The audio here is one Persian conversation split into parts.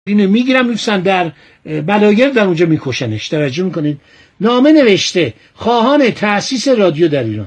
اینو میگیرم میفسن در بلاگر، در اونجا میکشنش. توجه میکنید؟ نامه نوشته خواهان تأسیس رادیو در ایران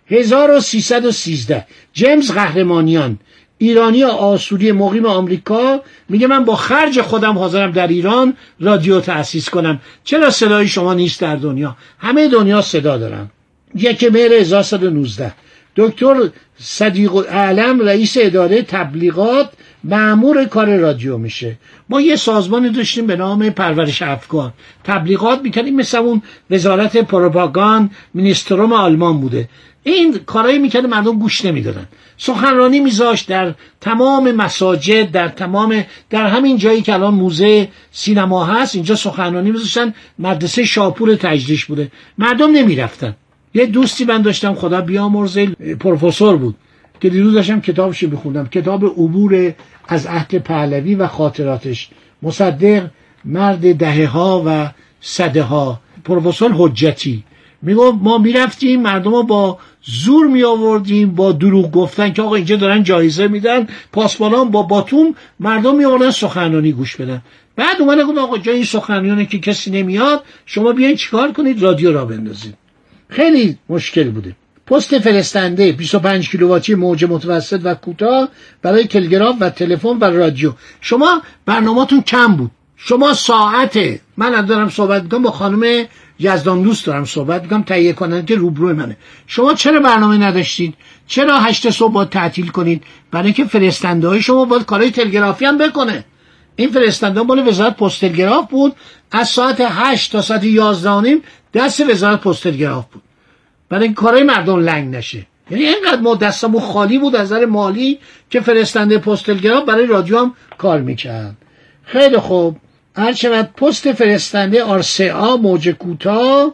1313. جیمز قهرمانیان، ایرانی آسوری مقیم آمریکا، میگه من با خرج خودم حاضرم در ایران رادیو تأسیس کنم. چرا صدای شما نیست در دنیا؟ همه دنیا صدا دارن. 1 مهر 1119 دکتر صدیق اعلم رئیس اداره تبلیغات مأمور کار رادیو میشه. ما یه سازمانی داشتیم به نام پرورش افکار، تبلیغات میکنیم، مثل اون وزارت پروپاگاند مینیستروم آلمان بوده. این کارایی میکنه، مردم گوش نمیدادن. سخنرانی میذاشت در تمام مساجد، در همین جایی که الان موزه سینما هست، اینجا سخنرانی میذاشتن. مدرسه شاپور تجریش بوده، مردم نمیرفتن. یه دوستی من داشتم، خدا بیامرزه، پروفسور بود که دیروز داشتم کتابش میخوندم، کتاب عبور از عهد پهلوی و خاطراتش، مصدق مرد دهه ها و صده ها، پروفسور حجتی. میگم ما میرفتیم مردم رو با زور می آوردیم، با دروغ گفتن که آقا اینجا دارن جایزه میدن، پاسبانان با باتوم مردم می آوردن سخنرانی گوش بدن. بعد اومدن گفتن آقا جای این سخنرانیه که کسی نمیاد، شما بیاین چیکار کنید؟ رادیو را بندازید. خیلی مشکل بوده. پست فرستنده 25 کیلوواتی موج متوسط و کوتاه برای تلگراف و تلفن و رادیو. شما برنامه‌تون کم بود. شما ساعته، من دارم صحبت می‌کنم با خانم یزدان دوست دارم صحبت می‌کنم، تهیه کننده روبروی منه. شما چرا برنامه نداشتید؟ چرا 8 صبح باید تعطیل کنید؟ برای اینکه فرستنده‌های شما باید کارهای تلگرافی هم بکنه. این فرستنده مال وزارت پست تلگراف بود، از ساعت 8 تا ساعت 11 دست وزارت پست تلگراف بود، برای این کارهای مردم لنگ نشه. یعنی اینقدر ما دستمون خالی بود از نظر مالی که فرستنده پست تلگراف برای رادیو هم کار میکرد. خیلی خوب، هر شود پست فرستنده RCA موج کوتاه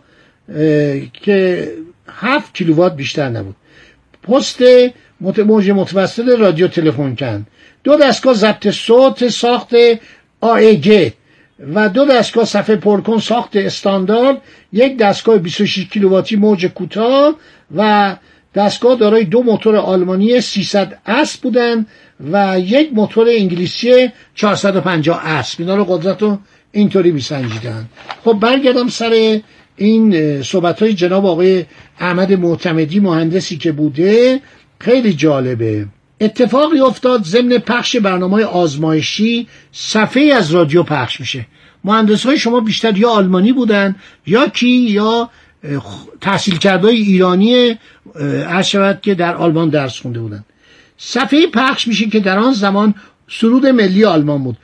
که 7 کیلووات بیشتر نبود. پست موج متوسط رادیو تلفن کن، 2 دستگاه ضبط صوت ساخت AEG و 2 دستگاه صفحه پرکن ساخت استاندارد، 1 دستگاه 26 کیلوواتی موج کوتاه و دستگاه دارای 2 موتور آلمانی 300 اسب بودن و 1 موتور انگلیسی 450 اسب. اینا رو قدرت رو اینطوری میسنجیدن. خب برگردم سر این صحبت‌های جناب آقای احمد معتمدی، مهندسی که بوده. خیلی جالبه. اتفاقی افتاد ضمن پخش برنامه‌های آزمایشی، صفحه از رادیو پخش میشه. مهندس‌های شما بیشتر یا آلمانی بودن یا تحصیل کرده ایرانی عرض شود که در آلمان درس خونده بودن. صفحه پخش میشه که در آن زمان سرود ملی آلمان بود،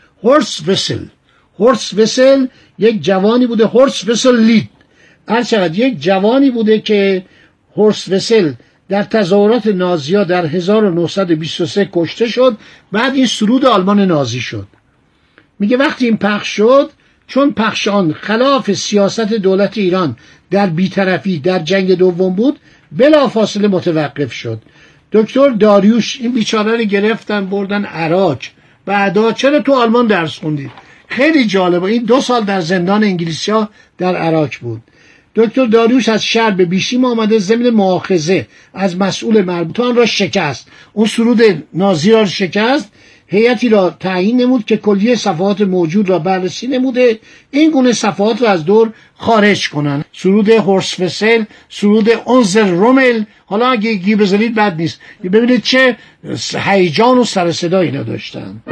هورست وسل. یک جوانی بوده، هورست وسل لید، عرض شود یک جوانی بوده که هورست وسل در تظاهرات نازی‌ها در 1923 کشته شد. بعد این سرود آلمان نازی شد. میگه وقتی این پخش شد، چون پخش آن خلاف سیاست دولت ایران در بی‌طرفی در جنگ دوم بود، بلافاصله متوقف شد. دکتر داریوش این بیچاره رو گرفتن بردن عراق. بعدا چرا تو آلمان درس خوندید؟ خیلی جالبه. این 2 سال در زندان انگلیسی‌ها در عراق بود. دکتر داریوش از شهر به بیشیم آمده، ضمن مؤاخذه از مسئول مربوطان را شکست. اون سرود نازی را شکست. هیئتی را تعیین نمود که کلیه صفحات موجود را بررسی نموده، این گونه صفحات را از دور خارج کنن. سرود هورست وسل، سرود اونزر رومل. حالا اگه گی بذارید بد نیست، ببینید چه هیجان و سر صدا اینا داشتن.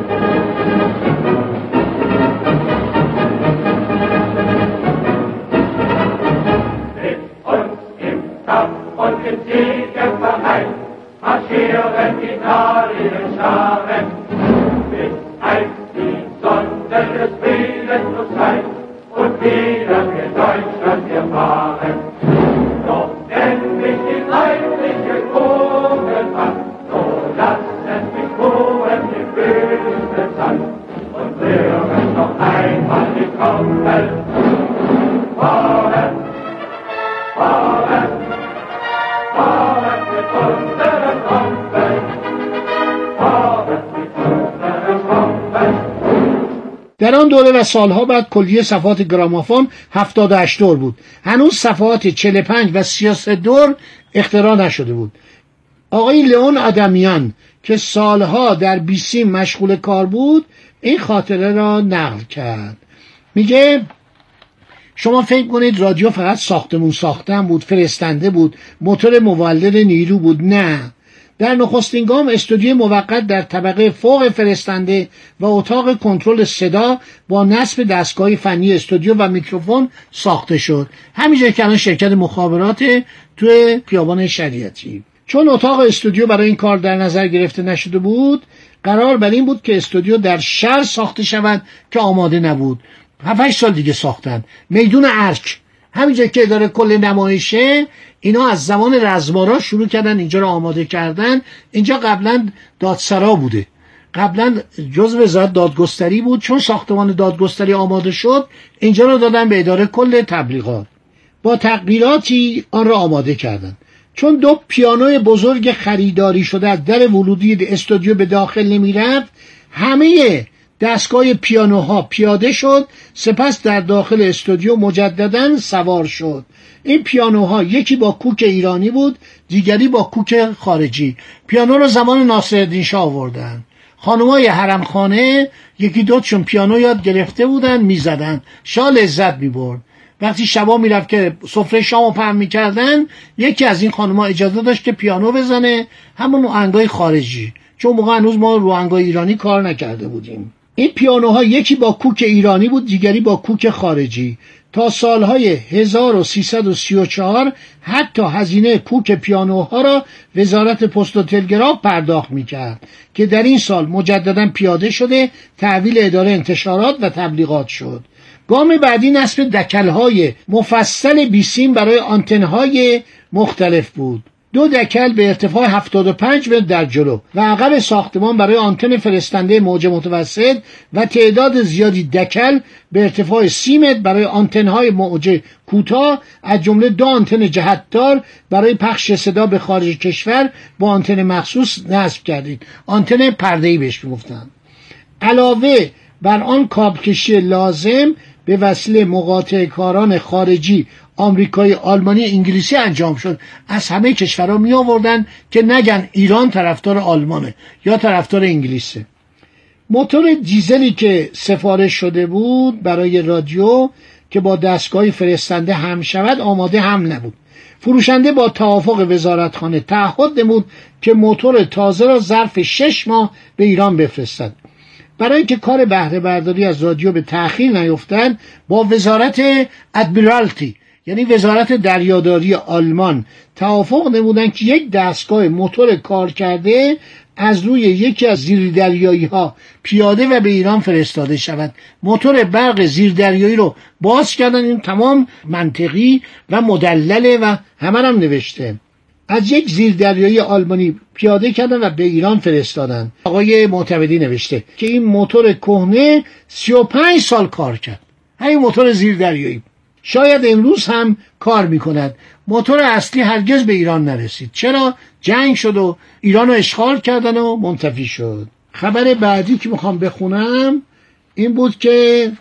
Marschieren die Italien-Scharen, bis einst die Sonne des Friedens muss sein und wieder für Deutschland wir fahren. Doch endlich die leidliche Kugel an, so lasst mich ruhen die Füße Sand und hören noch einmal die Trommel. Fahren, fahren, fahren mit unseren Trommeln, fahren mit unseren Trommeln. در آن دوره و سالها بعد کلیه صفحات گرامافون 78 دور بود. هنوز صفحات 45 و 33 دور اختراع نشده بود. آقای لئون آدمیان که سالها در بیسیم مشغول کار بود، این خاطره را نقل کرد. میگه شما فکر کنید رادیو فقط ساختمون ساختن بود، فرستنده بود، موتور مولد نیرو بود. نه، در نخستین گام استودیو موقت در طبقه فوق فرستنده و اتاق کنترل صدا با نصب دستگاه فنی استودیو و میکروفون ساخته شد، همینجا که الان شرکت مخابرات توی خیابان شریعتی. چون اتاق استودیو برای این کار در نظر گرفته نشده بود، قرار بر این بود که استودیو در شهر ساخته شود که آماده نبود. 7-8 سال دیگه ساختن. میدون ارک، همینجا که اداره کل نمایشه، اینا از زمان رزمارا شروع کردن اینجا رو آماده کردن. اینجا قبلا دادسرا بوده، قبلا جزء وزارت دادگستری بود. چون ساختمان دادگستری آماده شد، اینجا رو دادن به اداره کل تبلیغات. با تغییراتی آن را آماده کردن. چون 2 پیانوی بزرگ خریداری شده از در ورودی استودیو به داخل نمی رفت، همه دستگاه پیانوها پیاده شد، سپس در داخل استودیو مجددا سوار شد. این پیانوها یکی با کوک ایرانی بود، دیگری با کوک خارجی. پیانو رو زمان ناصرالدین شاه آوردن. خانمای حرمخانه یکی دوتشون پیانو یاد گرفته بودن، میزدن، شاه لذت میبرد. وقتی شبا میرفت که سفره شامو پهن میکردن، یکی از این خانم‌ها اجازه داشت که پیانو بزنه، همون آهنگای خارجی، چون موقع هنوز ما رو آهنگای ایرانی کار نکرده بودیم. این پیانوها یکی با کوک ایرانی بود، دیگری با کوک خارجی. تا سالهای 1334 حتی هزینه کوک پیانوها را وزارت پست و تلگراف پرداخت میکرد که در این سال مجددا پیاده شده، تحویل اداره انتشارات و تبلیغات شد. گام بعدی نصب دکل‌های مفصل بیسیم برای آنتن‌های مختلف بود. 2 دکل به ارتفاع 75 متر در جلو و عقب ساختمان برای آنتن فرستنده موج متوسط و تعداد زیادی دکل به ارتفاع 30 متر برای آنتن‌های موج کوتاه، از جمله 2 آنتن جهتدار برای پخش صدا به خارج کشور با آنتن مخصوص نصب کردید. آنتن پرده‌ای بهش میگفتن. علاوه بر آن کابل کشی لازم به وسیله مقاطع کاران خارجی، آمریکایی، آلمانی، انگلیسی انجام شد. از همه کشورها می آوردن که نگن ایران طرفدار آلمانه یا طرفدار انگلیسه. موتور دیزلی که سفارش شده بود برای رادیو که با دستگاه فرستنده هم شود آماده هم نبود. فروشنده با توافق وزارتخانه تعهد نمود که موتور تازه را ظرف 6 ماه به ایران بفرستد. برای اینکه کار بهره برداری از رادیو به تأخیر نیفتد، با وزارت ادمیرالتی یعنی وزارت دریاداری آلمان توافق نمودند که یک دستگاه موتور کار کرده از روی یکی از زیردریایی ها پیاده و به ایران فرستاده شود. موتور برق زیردریایی رو باز کردن. این تمام منطقی و مدلله و همه هم نوشته. از یک زیردریایی آلمانی پیاده کردن و به ایران فرستادن. آقای معتمدی نوشته که این موتور کهنه 35 سال کار کرد. همین موتور زیردریایی شاید امروز هم کار میکند. موتور اصلی هرگز به ایران نرسید. چرا؟ جنگ شد و ایران رو اشغال کردن و منتفی شد. خبر بعدی که میخوام بخونم این بود که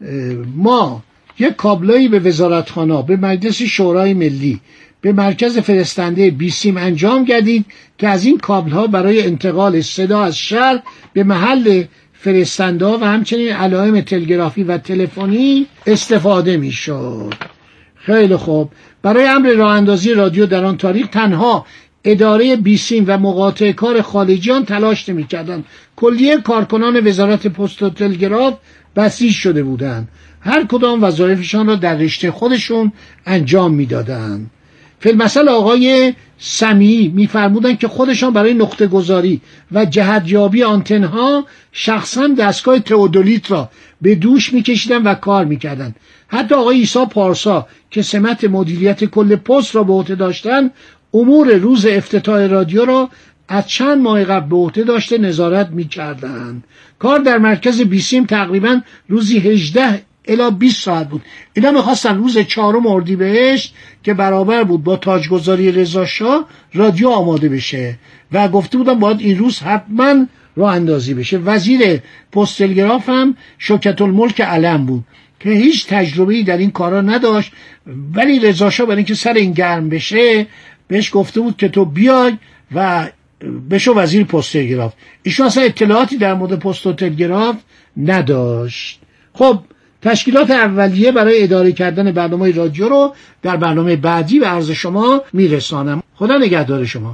ما یک کابلایی به وزارتخانه، به مجلس شورای ملی، به مرکز فرستنده بیسیم انجام گردید که از این کابل ها برای انتقال صدا از شهر به محل فرستنده و همچنین علائم تلگرافی و تلفنی استفاده می شد. خیلی خوب. برای امر راه اندازی رادیو در آن تاریخ تنها اداره بیسیم و مقاطع کار خارجیان تلاش نمی کردند. کلیه کارکنان وزارت پست و تلگراف بسیج شده بودند. هر کدام وظایفشان را در رشته خودشون انجام می دادند. فی‌المثل آقای سمیعی می‌فرمودند که خودشان برای نقطه گذاری و جهتیابی آنتن‌ها شخصاً دستگاه تئودولیت را به دوش می‌کشیدند و کار می‌کردند. حتی آقای عیسی پارسا که سمت مدیریت کل پست را به عهده داشتند، امور روز افتتاح رادیو را از چند ماه قبل به عهده داشته نظارت می‌کردند. کار در مرکز بیسیم تقریباً روزی 18 الی 20 ساعت بود. اینا میخواستن روز 4 اردیبهشت که برابر بود با تاجگذاری رضا شاه رادیو آماده بشه و گفته بودن باید این روز حتما راه اندازی بشه. وزیر پست تلگراف هم شوکت الملک علم بود که هیچ تجربه‌ای در این کارا نداشت، ولی رضا شاه برای اینکه سر این گرم بشه بهش گفته بود که تو بیای و بشو وزیر پست تلگراف. ایشون اصلا اطلاعاتی در مورد پست و تلگراف نداشت. خب تشکیلات اولیه برای اداره کردن برنامه رادیو رو در برنامه بعدی به عرض شما میرسانم. خدا نگهدار شما.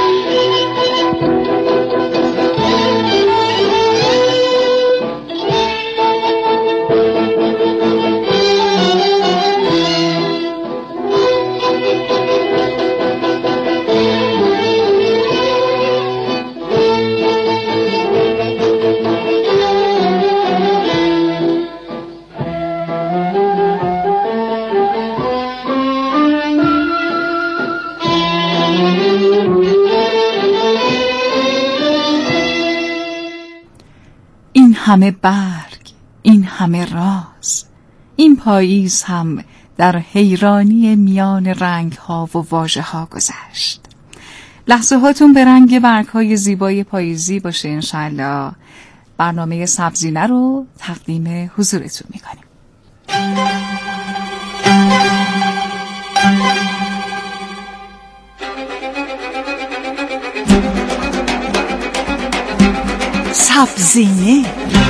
همه برگ، این همه راز، این پاییز هم در حیرانی میان رنگ‌ها و واژه‌ها گذشت. لحظه هاتون به رنگ برگ‌های زیبای پاییزی باشه انشالله. برنامه سبزینه رو تقدیم حضورتون می‌کنیم. سبزینه.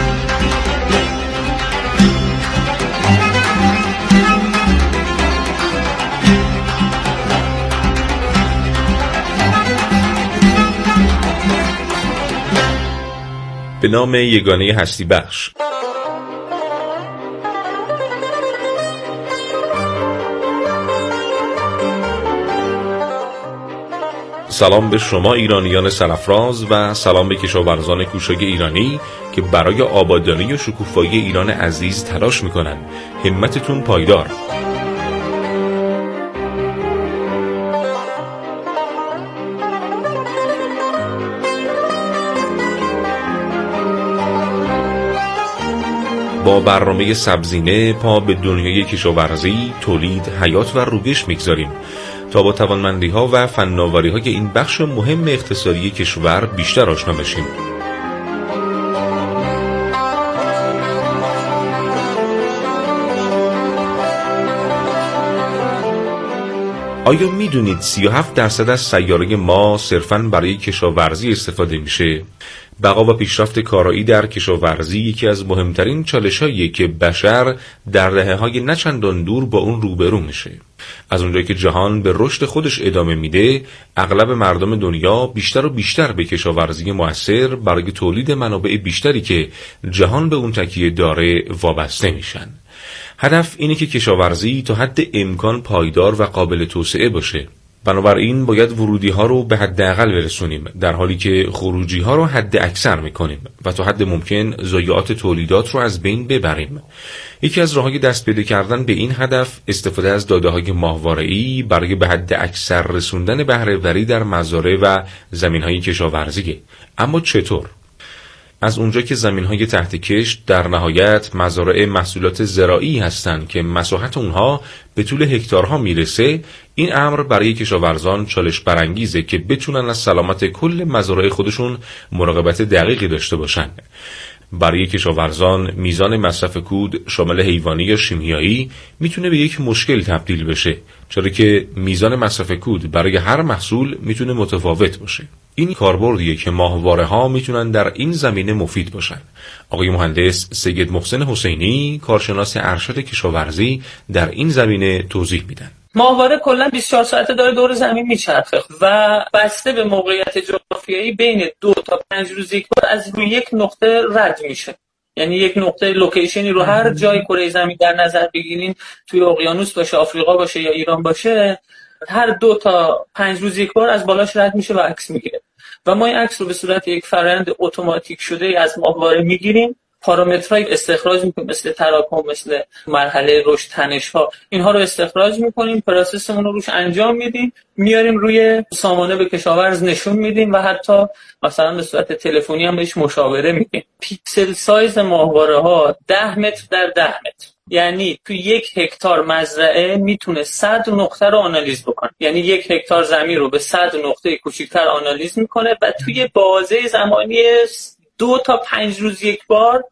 به نام یگانه هستی بخش. سلام به شما ایرانیان سرافراز و سلام به کشاورزان کوشای ایرانی که برای آبادانی و شکوفایی ایران عزیز تلاش میکنن. همتتون پایدار. با برنامه سبزینه پا به دنیای کشاورزی، تولید، حیات و روبش میگذاریم تا با توانمندی‌ها و فناوری‌های این بخش مهم اقتصادی کشور بیشتر آشنا بشیم. آیا میدونید 37% از سیاره ما صرفاً برای کشاورزی استفاده میشه؟ بقا و پیشرفت کارایی در کشاورزی یکی از مهمترین چالش‌هاییه که بشر در دهه‌های نچندان دور با اون روبرو میشه. از اونجایی که جهان به رشد خودش ادامه میده، اغلب مردم دنیا بیشتر و بیشتر به کشاورزی مؤثر برای تولید منابع بیشتری که جهان به اون تکیه داره وابسته میشن. هدف اینه که کشاورزی تا حد امکان پایدار و قابل توسعه باشه. بنابراین باید ورودی ها رو به حد اقل برسونیم، در حالی که خروجی ها رو حد اکثر میکنیم و تا حد ممکن ضایعات تولیدات رو از بین ببریم. یکی از راه‌های دست پیدا کردن به این هدف استفاده از داده‌های ماهواره‌ای برای به حد اکثر رسوندن بهره‌وری در مزارع و زمین‌های کشاورزیه. اما چطور؟ از اونجا که زمین‌های تحت کشت در نهایت مزارع محصولات زراعی هستند که مساحت اونها به طول هکتارها میرسه، این امر برای کشاورزان چالش برانگیزه که بتونن از سلامت کل مزارع خودشون مراقبت دقیقی داشته باشن. برای کشاورزان میزان مصرف کود شامل حیوانی یا شیمیایی میتونه به یک مشکل تبدیل بشه، چرا که میزان مصرف کود برای هر محصول میتونه متفاوت باشه. این کاربردیه که ماهواره ها میتونن در این زمینه مفید باشن. آقای مهندس سید محسن حسینی، کارشناس ارشد کشاورزی، در این زمینه توضیح میدن. ماهواره کلا 24 ساعته داره دور زمین میچرخه و بسته به موقعیت جغرافیایی بین 2 تا 5 روز یک بار از روی یک نقطه رد میشه. یعنی یک نقطه لوکیشنی رو هر جای کره زمین در نظر بگیرین، توی اقیانوس باشه، آفریقا باشه یا ایران باشه، هر 2 تا 5 روز یک بار از بالاش رد میشه و عکس میگیره و ما این عکس رو به صورت یک فرآیند اتوماتیک شده از ماهواره میگیریم. پارامترهای استخراج میکنیم مثل تراکم، مثل مرحله رشد، تنش‌ها، اینها رو استخراج میکنیم، پروسسمون رو روش انجام میدیم، میاریم روی سامانه به کشاورز نشون میدیم و حتی مثلا به صورت تلفنی هم بهش مشاوره میدیم. پیکسل سایز ماهواره ها 10 متر در 10 متر، یعنی تو 1 هکتار مزرعه میتونه 100 نقطه رو آنالیز بکنه. یعنی 1 هکتار زمین رو به 100 نقطه کوچیک‌تر آنالیز میکنه و توی بازه زمانی 2 تا 5 روز یک بار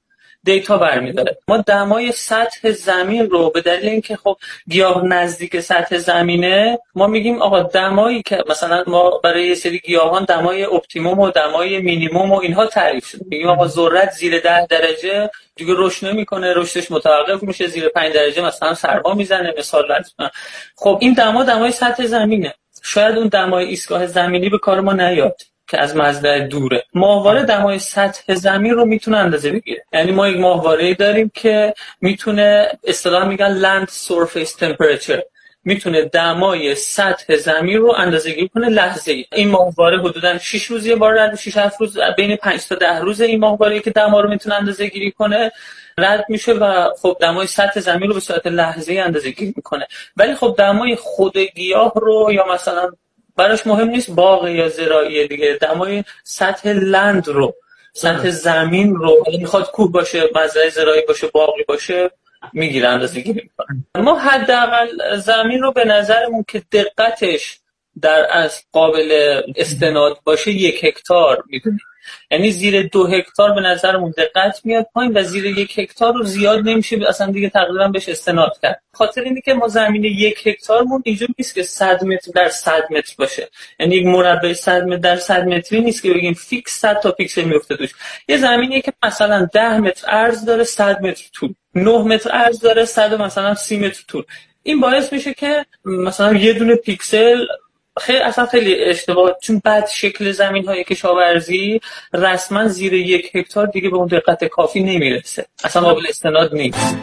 دیتا برمی‌داره. ما دمای سطح زمین رو به دلیل اینکه خب گیاه نزدیک سطح زمینه، ما میگیم آقا دمایی که مثلا ما برای یه سری گیاهان دمای اپتیموم و دمای مینیموم و اینها تعریف شده. میگیم آقا ذرت زیر 10 درجه دیگه رشد نمی‌کنه، رشدش متوقف میشه، زیر 5 درجه مثلا سرما میزنه مثال لازم. خب این دمای سطح زمینه. شاید اون دمای ایستگاه زمینی به کار ما نیاد که از مزرعه دوره. ماهواره دمای سطح زمین رو میتونه اندازه بگیره. یعنی ما یک ماهواره‌ای داریم که میتونه اصطلاحاً میگن land surface temperature، میتونه دمای سطح زمین رو اندازه‌گیری کنه لحظه‌ای. این ماهواره حدوداً 6 روز یه بار رد، 6 7 روز بین 5 تا 10 روز این ماهواره‌ای که دما رو میتونه اندازه‌گیری کنه رد میشه و خب دمای سطح زمین رو به صورت لحظه‌ای اندازه‌گیری میکنه. ولی خب دمای خود گیاه رو یا مثلا براش مهم نیست باغ یا زراعی دیگه، دمای سطح لند رو، سطح زمین رو، میخواد کوه باشه، مزرعه زراعی باشه، باغی باشه، میگیره اندازه‌گیری میکنه. ما حداقل زمین رو به نظرمون که دقتش در اصل قابل استناد باشه 1 هکتار میدونیم. یعنی زیر 2 هکتار به نظرمون دقت میاد پایین و زیر 1 هکتار رو زیاد نمیشه اصلا دیگه تقریبا بهش استناد کرد. خاطر اینه که ما زمین 1 هکتارمون اینجوری نیست که 100 متر در 100 متر باشه. یعنی یک مربع 100 متر در 100 متری نیست که بگیم فیکس 100 تا پیکسل میفته توش. یه زمینیه که مثلا 10 متر عرض داره 100 متر طول، 9 متر عرض داره 100 مثلا 30 متر طول. این باعث میشه که مثلا یه دونه پیکسل خیلی اشتباه، چون بعد شکل زمین‌های کشاورزی رسما زیر 1 هکتار دیگه به اون دقت کافی نمیرسه، اصلا قابل استناد نیست.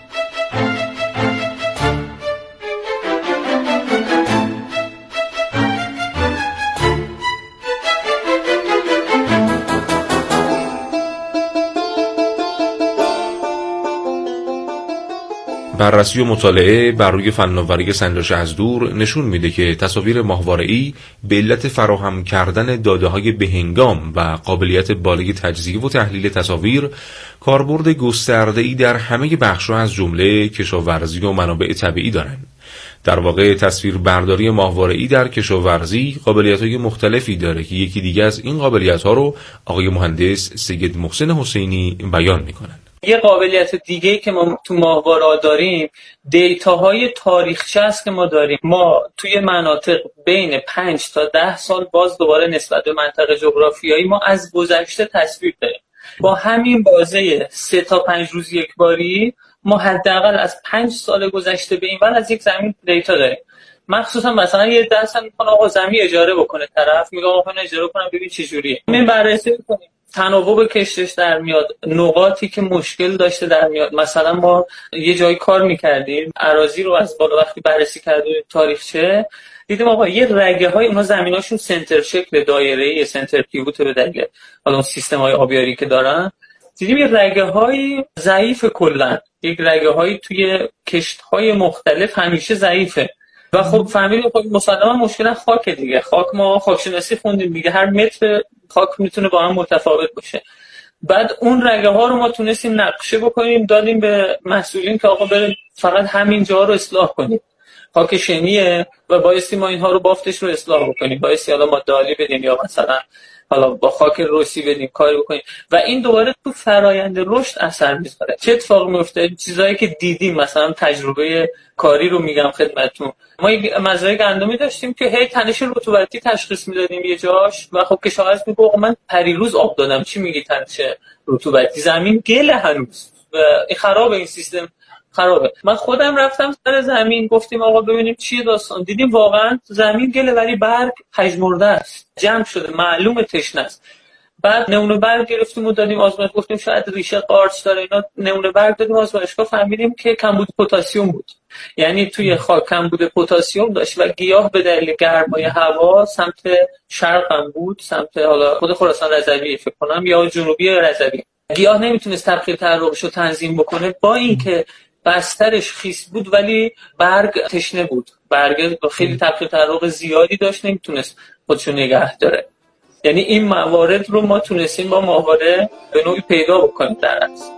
بررسی و مطالعه بر روی فناوری سنجش از دور نشون میده که تصاویر ماهواره‌ای به علت فراهم کردن داده‌های بهنگام و قابلیت بالای تجزیه و تحلیل تصاویر کاربرد گسترده‌ای در همه بخش‌ها از جمله کشاورزی و منابع طبیعی دارند. در واقع تصویربرداری ماهواره‌ای در کشاورزی قابلیت‌های مختلفی داره که یکی دیگه از این قابلیت‌ها رو آقای مهندس سید محسن حسینی بیان می‌کنند. یه قابلیت دیگه که ما تو ماهواره داریم دیتاهای تاریخچه است که ما داریم. ما توی مناطق بین 5 تا 10 سال باز دوباره نسبت به منطقه جغرافیایی ما از گذشته تصویر داریم. با همین بازه 3 تا 5 روز یک باری ما حداقل از 5 سال گذشته به این ور از یک زمین دیتا داریم. مخصوصا مثلا یه درصد میکنه آقا زمین اجاره بکنه، طرف میگه آقا من اجاره کنم ببین چه جوریه. این بررسی میکنیم، تناوب کشتش در میاد، نقاطی که مشکل داشته در میاد. مثلا ما یه جایی کار میکردیم، اراضی رو از بالا وقتی بررسی کردیم تاریخچه دیدیم آقا یه رگه های اونها زمیناشون سنتر شکل دایره‌ای، سنتر پیوت به دلیل حالا اون سیستم های آبیاری که دارن، دیدیم یه رگه های ضعیف کلا، یک رگه های توی کشت های مختلف همیشه ضعیفه و خب فهمیدیم خب مسلما مشکل خاک دیگه. خاک ما خاکشناسی خوندیم دیگه، هر متر خاک میتونه با هم متفاوت باشه. بعد اون رگه ها رو ما تونستیم نقشه بکنیم، دادیم به مسئولین که آقا بریم فقط همین جا رو اصلاح کنیم، خاک شنیه و بایستی ما اینها رو بافتش رو اصلاح بکنیم، بایستی حالا ما دالی بدیم یا مثلا حالا با خاک روسی بدیم کاری بکنیم و این دوباره تو فرایند رشد اثر میذاره. چه اتفاقی میفته؟ چیزایی که دیدیم، مثلا تجربه کاری رو میگم خدمتتون. ما یک مزرعه گندمی داشتیم که هی تنش رطوبتی تشخیص میدادیم یه جاش و خب کشاورز میگه آقا من پریروز آب دادم، چی میگی تنش رطوبتی؟ زمین گله هنوز و این خرابه، این سیستم خرابه. من خودم رفتم سر زمین، گفتیم آقا ببینیم چیه داستان، دیدیم واقعا زمین گله ولی برگ هجمرده است، جمع شده، معلومه تشنه است. بعد نمونه برگ گرفتیم و دادیم آزمایش، گفتیم شاید ریشه قارچ داره اینا، نمونه برگ دادیم آزمایشگاه، فهمیدیم که کمبود پتاسیم بود. یعنی توی خاک کمبود پتاسیم داشت و گیاه به دلیل گرمای هوا سمت شرق هم بود، سمت حالا خود خراسان رضوی فکر کنم یا جنوبی رضوی. گیاه نمیتونست تبخیر تحرکش رو تنظیم بکنه، با اینکه بسترش خیس بود ولی برگ تشنه بود، برگ خیلی تبخیر تحرک زیادی داشت، نمیتونست خودشو نگه داره. یعنی این موارد رو ما تونستیم با ماهواره به نوعی پیدا بکنیم در اصل.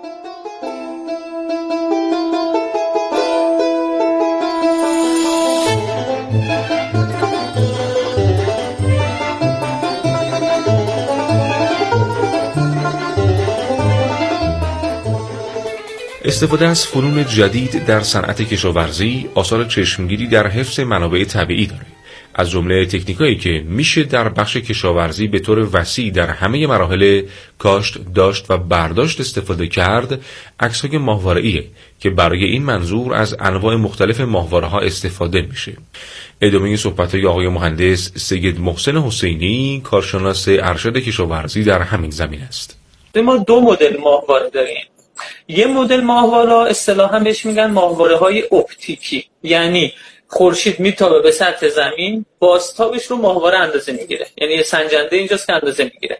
استفاده از فنون جدید در صنعت کشاورزی آثار چشمگیری در حفظ منابع طبیعی داره. از جمله تکنیکایی که میشه در بخش کشاورزی به طور وسیع در همه مراحل کاشت، داشت و برداشت استفاده کرد، عکس‌های ماهواره‌ایه که برای این منظور از انواع مختلف ماهواره‌ها استفاده میشه. ادامه صحبت‌های آقای مهندس سید محسن حسینی، کارشناس ارشد کشاورزی در همین زمینه است. ما دو مدل ماهواره داریم. یه مدل ماهواره اصطلاحاً بهش میگن ماهواره‌های اپتیکی، یعنی خورشید میتابه به سطح زمین، بازتابش رو ماهواره اندازه میگیره، یعنی یه سنجنده اینجاست که اندازه میگیره.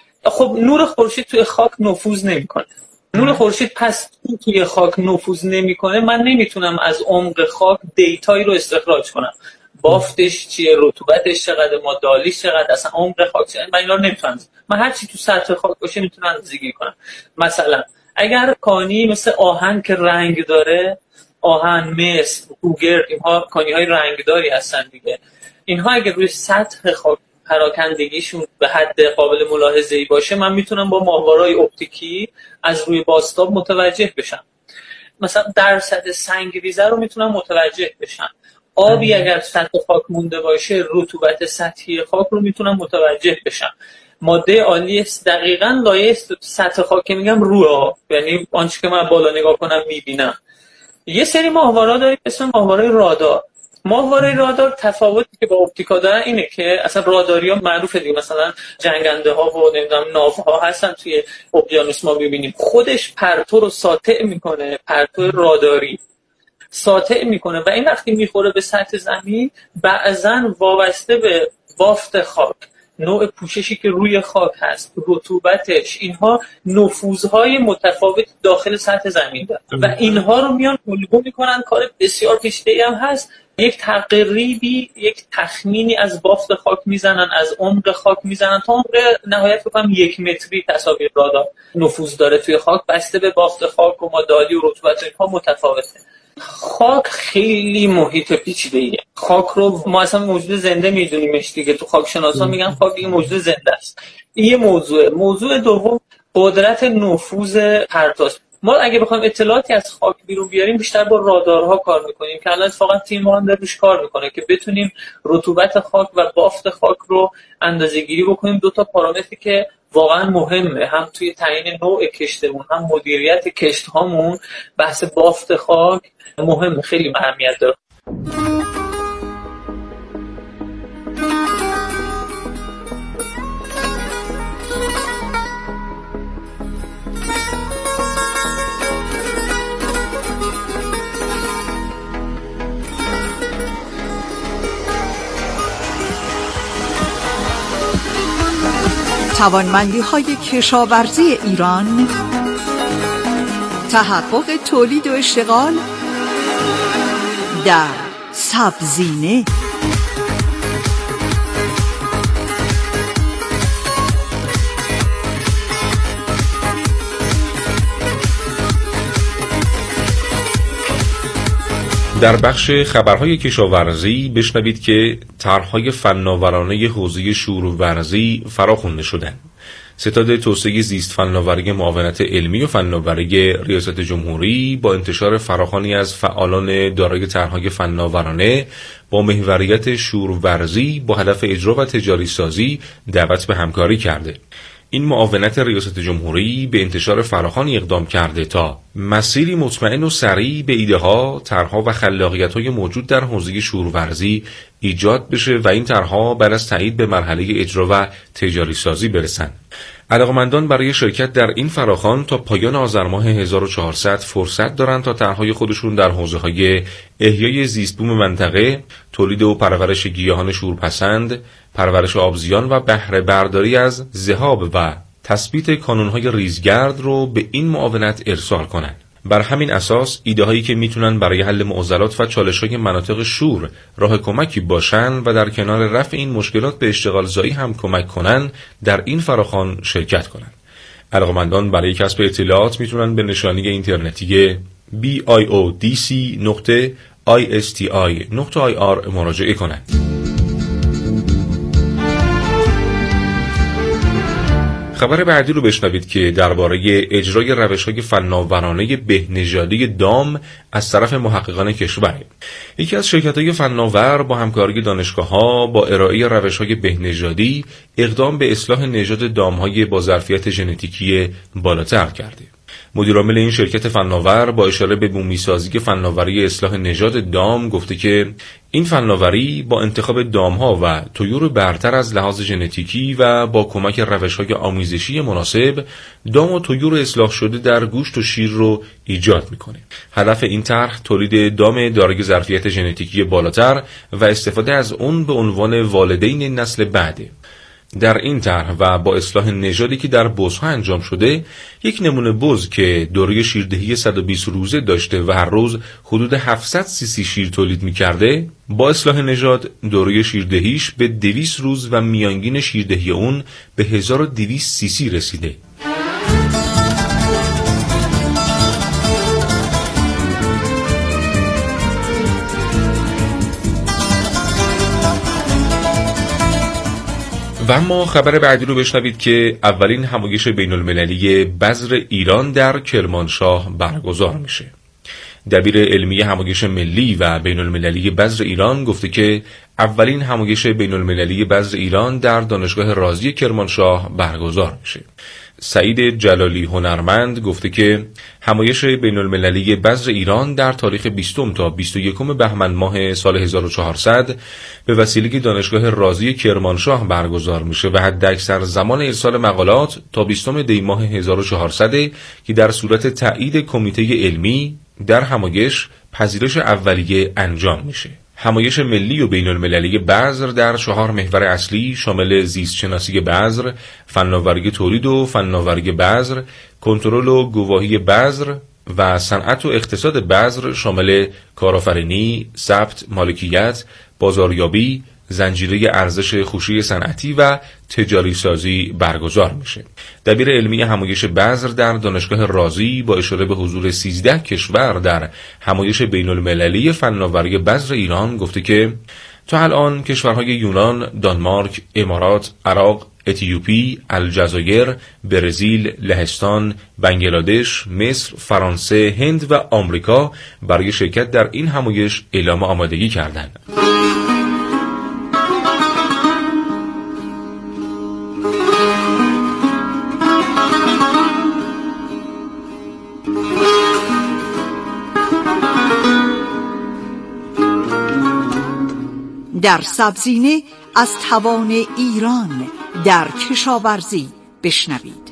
خب نور خورشید توی خاک نفوذ نمیکنه. نور خورشید پس توی خاک نفوذ نمیکنه، من نمیتونم از عمق خاک دیتایی رو استخراج کنم. بافتش چیه، رطوبتش چقدر، مادالیش چقدر، اصلا عمق خاک چقدر، من اینا رو نمیتونم. من هر چی تو سطح خاک باشه میتونم اندازه‌گیری کنم. مثلا اگر کانی مثل آهن که رنگ داره، آهن، مس، گوگر، اینها کانی‌های رنگداری هستن دیگه. اینها اگه روی سطح خاک پراکندگیشون به حد قابل ملاحظه‌ای باشه، من میتونم با ماهواره‌های اپتیکی از روی بازتاب متوجه بشم. مثلا درصد سنگریزه رو میتونم متوجه بشم. آبی اگر سطح خاک مونده باشه، رطوبت سطحی خاک رو میتونم متوجه بشم. ماده عالی دقیقاً لایه سطح خاک که میگم روی آب، یعنی آنچه که من بالا نگاه کنم میبینم. یه سری ماهواره‌ها داریم اسم ماهواره رادار. ماهواره رادار تفاوتی که با اپتیکا داره اینه که اصلا راداریا معروفه دیگه، مثلا جنگنده ها و نمیدونم ناوها هستن توی اقیانوس، ما ببینیم خودش پرتو رو ساطع میکنه، پرتو راداری ساطع میکنه و این وقتی میخوره به سطح زمین، بعضن وابسته به بافت خاک، نوع پوششی که روی خاک هست، رطوبتش، اینها نفوذهای متفاوت داخل سطح زمین دارن و اینها رو میان الگو میکنن. کار بسیار پیچیده‌ای هم هست. یک تقریبی، یک تخمینی از بافت خاک میزنن، از عمق خاک میزنن تا عمق نهایت بکنم 1 متری تصاویر رادار نفوذ داره توی خاک، بسته به بافت خاک و مادالی و رطوبت اینها متفاوته. خاک خیلی محیط پیچیده‌ایه. خاک رو ما اصلا موجود زنده میدونیمش دیگه، تو خاک شناسا میگن خاک یه موجود زنده است. این موضوع دوم قدرت نفوذ پرتاست. ما اگه بخوایم اطلاعاتی از خاک بیرون بیاریم، بیشتر با رادارها کار میکنیم که الان اتفاقا تیم ما هم داره روش کار میکنه که بتونیم رطوبت خاک و بافت خاک رو اندازه‌گیری بکنیم. 2 تا پارامتری که واقعا مهمه، هم توی تعیین نوع کشتمون، هم مدیریت کشت هامون. بحث بافت خاک مهمه، خیلی اهمیت داره. توانمندی‌های کشاورزی ایران، تحقق تولید و اشتغال در سبزینه. در بخش خبرهای کشاورزی بشنوید که طرح‌های فناورانه حوزه شورورزی فراخوانده شدند. ستاد توسعه زیست فناوری معاونت علمی و فناوری ریاست جمهوری با انتشار فراخوانی از فعالان دارای طرح‌های فناورانه با محوریت شورورزی با هدف اجرا و تجاری سازی دعوت به همکاری کرده. این معاونت ریاست جمهوری به انتشار فراخوانی اقدام کرده تا مسیری مطمئن و سریع به ایده‌ها، طرح‌ها و خلاقیت‌های موجود در حوزه شورورزی ایجاد بشه و این طرح‌ها بعد از تایید به مرحله اجرا و تجاری سازی برسند. علاقمندان برای شرکت در این فراخوان تا پایان آذر ماه 1400 فرصت دارند تا طرح‌های خودشون در حوزه‌های احیای زیستبوم منطقه، تولید و پرورش گیاهان شورپسند، پرورش آبزیان و بهره برداری از ذهاب و تثبیت کانون‌های ریزگرد رو به این معاونت ارسال کنند. بر همین اساس ایده‌هایی که میتونن برای حل معضلات و چالش‌های مناطق شور راه کمکی باشن و در کنار رفع این مشکلات به اشتغال زایی هم کمک کنن، در این فراخوان شرکت کنن. علاقمندان برای کسب اطلاعات میتونن به نشانی اینترنتی biodc.isti.ir مراجعه کنند. خبر بعدی رو بشنوید که درباره اجرای روش‌های فناورانه بهنژادی دام از طرف محققان کشور. یکی از شرکت‌های فناور با همکاری دانشگاه‌ها با ارائه روش‌های بهنژادی اقدام به اصلاح نژاد دام‌های با ظرفیت ژنتیکی بالاتر کرده. مدیرعامل این شرکت فناور با اشاره به بومی‌سازی فناوری اصلاح نژاد دام گفته که این فناوری با انتخاب دام‌ها و طیور برتر از لحاظ ژنتیکی و با کمک روش‌های آموزشی مناسب دام و طیور اصلاح شده در گوشت و شیر رو ایجاد می‌کنه. هدف این طرح تولید دام دارای ظرفیت ژنتیکی بالاتر و استفاده از اون به عنوان والدین نسل بعده. در این طرح و با اصلاح نژادی که در بزها انجام شده، یک نمونه بز که دوره شیردهی 120 روزه داشته و هر روز حدود 700 cc شیر تولید می‌کرده، با اصلاح نژاد دوره شیردهیش به 200 روز و میانگین شیردهی اون به 1200 cc رسیده. و اما خبر بعدی رو بشنوید که اولین همایش بین المللی بذر ایران در کرمانشاه برگزار میشه. دبیر علمی همایش ملی و بین المللی بذر ایران گفته که اولین همایش بین المللی بذر ایران در دانشگاه رازی کرمانشاه برگزار میشه. سعید جلالی هنرمند گفته که همایش بین المللی بذر ایران در تاریخ 20 تا 21 بهمن ماه سال 1400 به وسیله دانشگاه رازی کرمانشاه برگزار میشه و حداکثر زمان ارسال مقالات تا 20 دی ماه 1400 که در صورت تایید کمیته علمی در همایش پذیرش اولیه انجام میشه. همایش ملی و بین المللی بذر در 4 محور اصلی شامل زیستشناسی بذر، فناوری تولید و فناوری بذر، کنترل و گواهی بذر و صنعت و اقتصاد بذر شامل کارآفرینی، ثبت، مالکیت، بازاریابی، زنجیره ارزش خوشی صنعتی و تجاری سازی برگزار میشه. دبیر علمی همایش بذر در دانشگاه رازی با اشاره به حضور 13 کشور در همایش بین المللی فناوری بذر ایران گفته که تا الان کشورهای یونان، دانمارک، امارات، عراق، اتیوپی، الجزایر، برزیل، لهستان، بنگلادش، مصر، فرانسه، هند و آمریکا برای شرکت در این همایش اعلام آمادگی کردند. در سبزینه از توان ایران در کشاورزی بشنوید.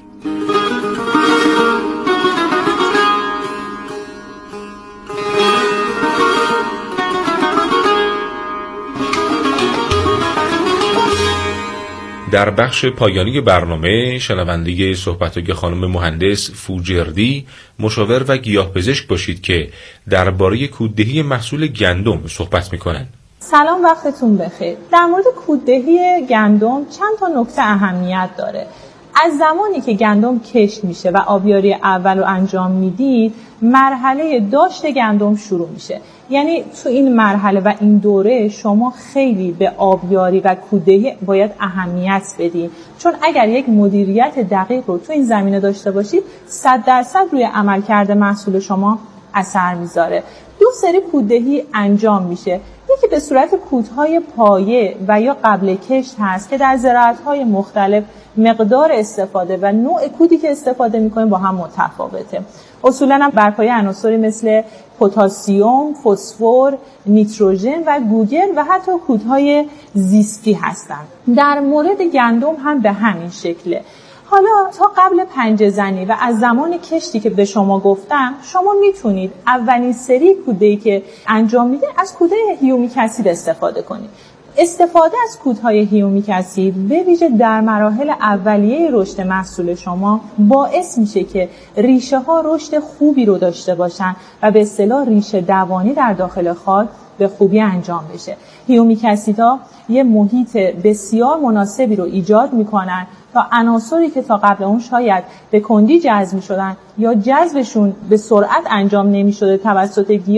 در بخش پایانی برنامه شنونده صحبت‌های خانم مهندس فوجردی مشاور و گیاهپزشک باشید که درباره کوددهی محصول گندم صحبت می‌کنند. سلام، وقتتون بخیر. در مورد کوددهی گندم چند تا نکته اهمیت داره. از زمانی که گندم کشت میشه و آبیاری اول رو انجام میدید، مرحله داشت گندم شروع میشه. یعنی تو این مرحله و این دوره شما خیلی به آبیاری و کوددهی باید اهمیت بدین، چون اگر یک مدیریت دقیق رو تو این زمینه داشته باشید 100% روی عملکرد محصول شما اثر میذاره. 2 سری کوددهی انجام میشه. یکی به صورت کودهای پایه و یا قبل کشت هست که در زراعت‌های مختلف مقدار استفاده و نوع کودی که استفاده می‌کنیم با هم متفاوته. اصولاً هم بر پایه عناصری مثل پتاسیم، فسفر، نیتروژن و گوگل و حتی کودهای زیستی هستند. در مورد گندم هم به همین شکله. حالا تا قبل پنجه زنی و از زمان کشتی که به شما گفتم، شما میتونید اولین سری کوده‌ای که انجام میده از کوده هیومیک اسید استفاده کنید. استفاده از کودهای هیومیک اسید به ویژه در مراحل اولیه رشد محصول شما باعث میشه که ریشه ها رشد خوبی رو داشته باشن و به اصطلاح ریشه دوانی در داخل خاک به خوبی انجام بشه. هیومیک اسیدها یه محیط بسیار مناسبی رو ایجاد میکنن تا عناصری که تا قبل اون شاید به کندی جذب میشدن یا جذبشون به سرعت انجام نمیشده توسط گیاه،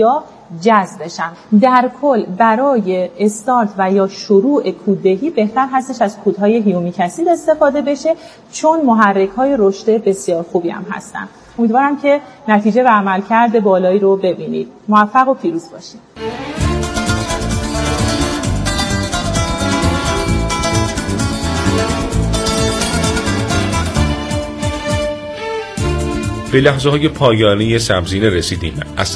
جذب بشن. در کل برای استارت و یا شروع کوددهی بهتر هستش از کودهای هیومیک اسید استفاده بشه، چون محرک‌های رشد بسیار خوبی هم هستن. امیدوارم که نتیجه و عملکرد بالایی رو ببینید. موفق و پیروز باشید. به لحظه‌های پایانی سبزینه رسیدیم.